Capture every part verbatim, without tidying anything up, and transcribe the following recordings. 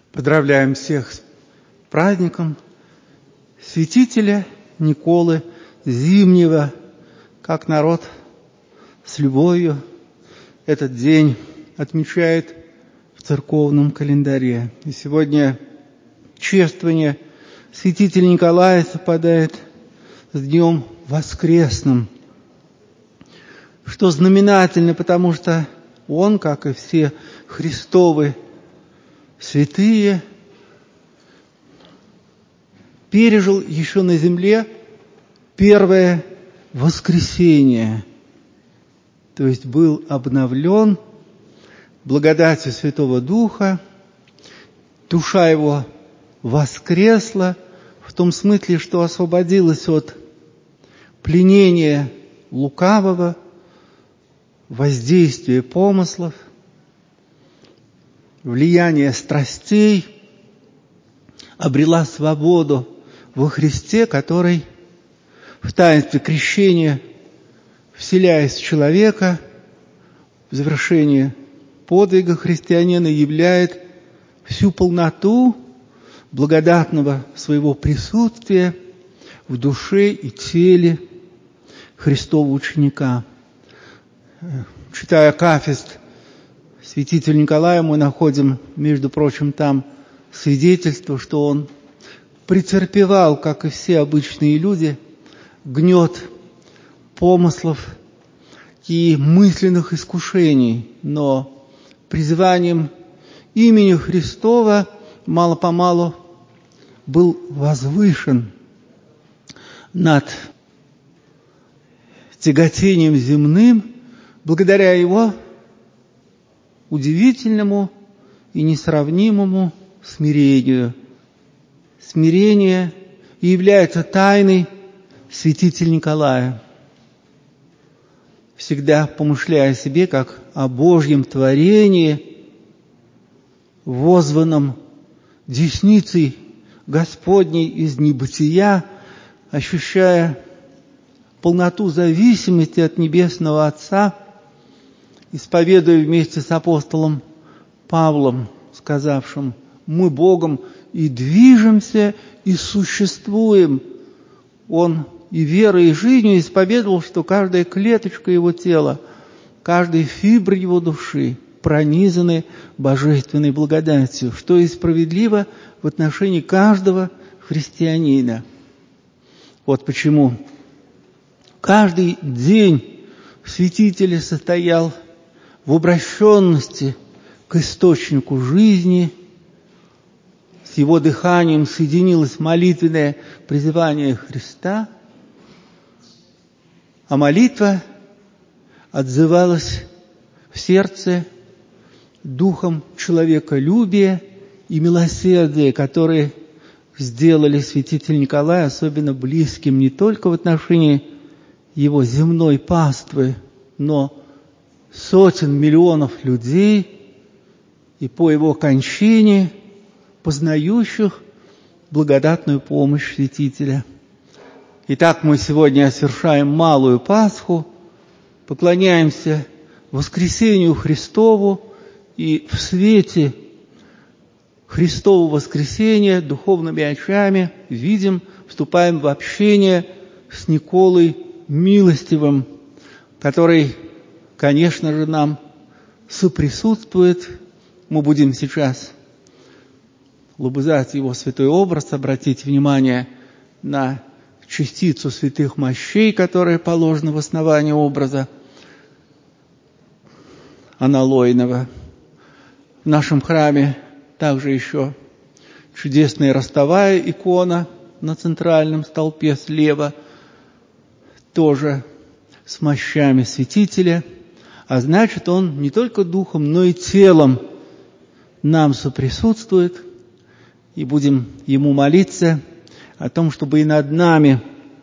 Поздравляем всех с праздником святителя Николы Зимнего, как народ с любовью этот день отмечает в церковном календаре. И сегодня чествование святителя Николая совпадает с днем воскресным, что знаменательно, потому что он, как и все Христовы святые, пережил еще на земле первое воскресение, то есть был обновлен благодатью Святого Духа, душа его воскресла в том смысле, что освободилась от пленения лукавого, воздействия помыслов, влияния страстей, обрела свободу во Христе, который в таинстве крещения, вселяясь в человека, в завершение подвига христианина являет всю полноту благодатного своего присутствия в душе и теле Христова ученика. Читая акафист святителя Николая, мы находим, между прочим, там свидетельство, что он претерпевал, как и все обычные люди, гнет помыслов и мысленных искушений, но призыванием имени Христова мало-помалу был возвышен над тяготением земным, благодаря его удивительному и несравнимому смирению. Смирение и является тайной святителя Николая. Всегда помышляя о себе как о Божьем творении, воззванном десницей Господней из небытия, ощущая полноту зависимости от Небесного Отца, исповедуя вместе с апостолом Павлом, сказавшим: «Мы Богом и движемся, и существуем». Он и верой, и жизнью исповедовал, что каждая клеточка его тела, каждая фибра его души пронизаны божественной благодатью, что и справедливо в отношении каждого христианина. Вот почему каждый день святителя состоял в обращенности к источнику жизни. С его дыханием соединилось молитвенное призывание Христа, а молитва отзывалась в сердце духом человеколюбия и милосердия, которые сделали святителя Николая особенно близким не только в отношении его земной паствы, но сотен миллионов людей и по его кончине познающих благодатную помощь святителя. Итак, мы сегодня совершаем малую Пасху, поклоняемся воскресению Христову и в свете Христового воскресения духовными очами видим, вступаем в общение с Николой Милостивым, который, конечно же, нам соприсутствует. Мы будем сейчас лобызать его святой образ, обратить внимание на частицу святых мощей, которая положена в основании образа аналойного. В нашем храме также еще чудесная ростовая икона на центральном столпе слева, тоже с мощами святителя, а значит, он не только духом, но и телом нам соприсутствует, и будем ему молиться о том, чтобы и над нами,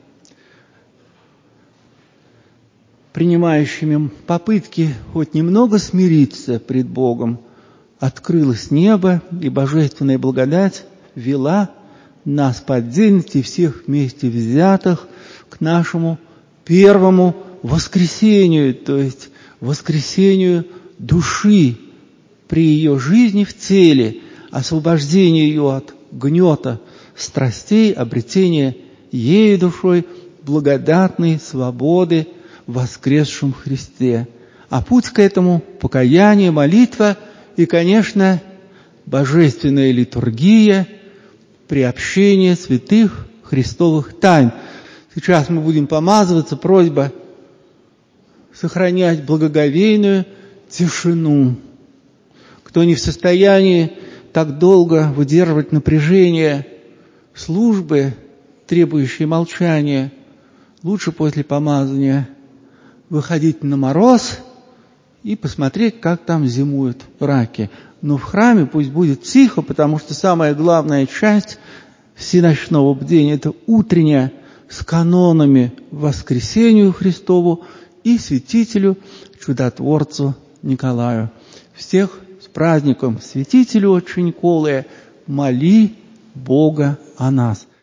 принимающими попытки хоть немного смириться пред Богом, открылось небо, и божественная благодать вела нас по отдельности всех вместе взятых к нашему первому воскресению, то есть воскресению души при ее жизни в теле, освобождение ее от гнета страстей, обретение ею душой благодатной свободы в воскресшем Христе. А путь к этому – покаяние, молитва и, конечно, божественная литургия, приобщение святых христовых тайн. Сейчас мы будем помазываться, просьба сохранять благоговейную тишину. Кто не в состоянии так долго выдерживать напряжение службы, требующей молчания, лучше после помазания выходить на мороз и посмотреть, как там зимуют раки. Но в храме пусть будет тихо, потому что самая главная часть всеночного бдения – это утренняя с канонами воскресению Христову и святителю, чудотворцу Николаю. Всех с праздником святителю отче Николая, моли Бога о нас.